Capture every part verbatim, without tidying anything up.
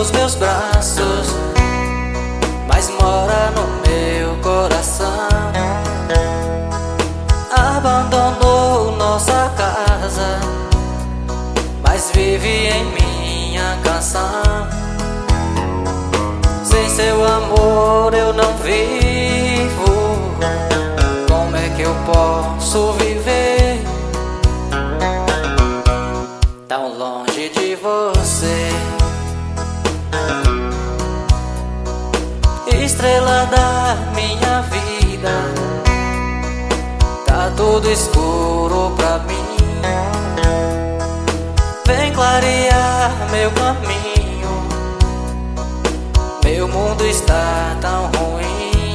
nos meus braços, mas mora no meu coração. Abandonou nossa casa, mas vive em minha canção. Sem seu amor eu não vivo. Como é que eu posso viver tão longe de você? Estrela da minha vida, tá tudo escuro pra mim. Vem clarear meu caminho, meu mundo está tão ruim.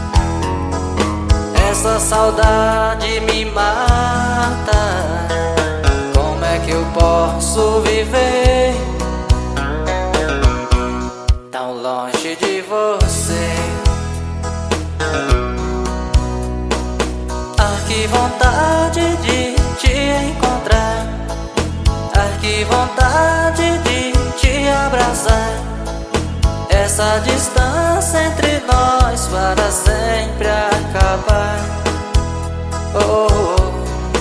Essa saudade me mata. Como é que eu posso viver tão longe de você? Ah, que vontade de te encontrar. Ah, que vontade de te abraçar. Essa distância entre nós para sempre acabar. Oh, oh.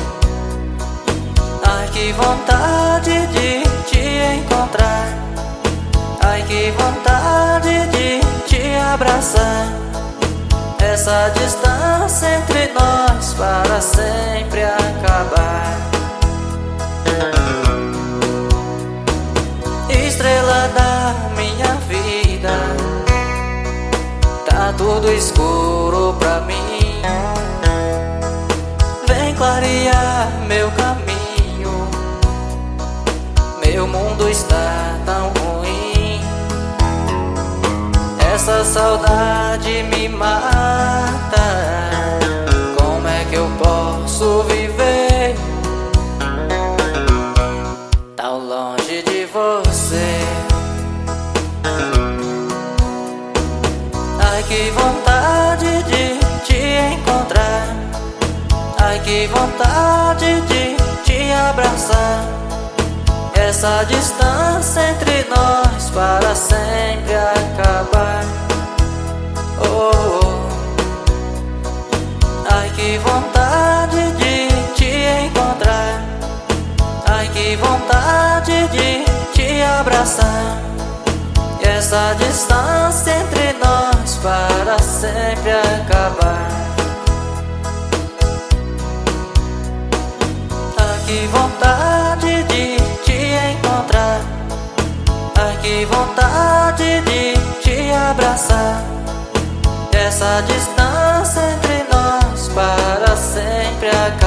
Ai, que vontade de te encontrar. Ai, que vontade de te abraçar. Essa distância entre nós para sempre acabar. Estrela da minha vida, tá tudo escuro pra mim. Vem clarear meu caminho, meu mundo está tão ruim. Essa saudade me mata. Como é que eu posso viver tão longe de você? Ai, que vontade de te encontrar. Ai, que vontade de te abraçar. Essa distância entre nós para sempre acabar. Oh, oh. Ai, que vontade de te encontrar. Ai, que vontade de te abraçar. Essa distância entre nós para sempre acabar. Ai, que vontade de te encontrar. Ai, que vontade de te abraçar. Essa distância entre nós para sempre acabar.